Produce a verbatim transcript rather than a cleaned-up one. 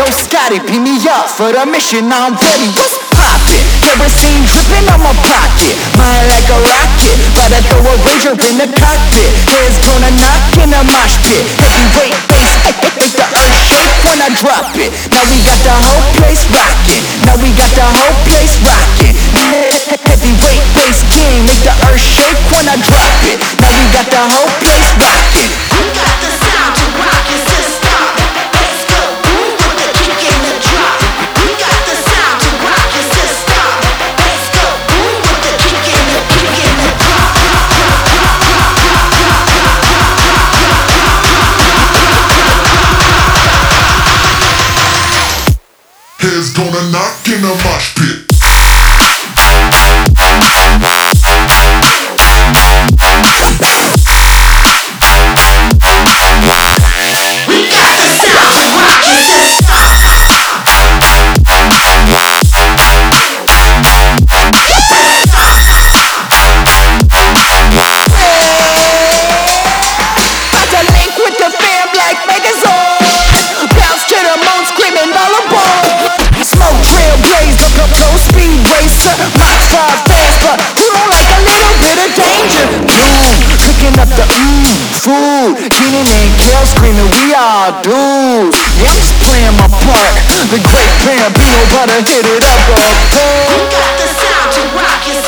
Yo, Scotty, beat me up for the mission, I'm ready. What's poppin'? Kerosene drippin' on my pocket. Mine like a rocket, but I throw a ranger in the cockpit. Heads gonna knock in a mosh pit. Heavyweight bass, make the earth shake when I drop it. Now we got the whole place rockin'. Now we got the whole place rockin'. Heavyweight bass king, make the earth shake when I drop it. Now we got the whole place rockin'. We got the sound to rock your system. Let's go boom with the kick in the drop. We got the sound to rock your system. Let's go boom with the kick in the kick in the drop. Heads gonna knock in a mosh pit. Keenan and Kel screaming, we all dudes. Yeah, I'm just playing my part. The great Bambino, but I hit it up, uh, We got the sound to rock your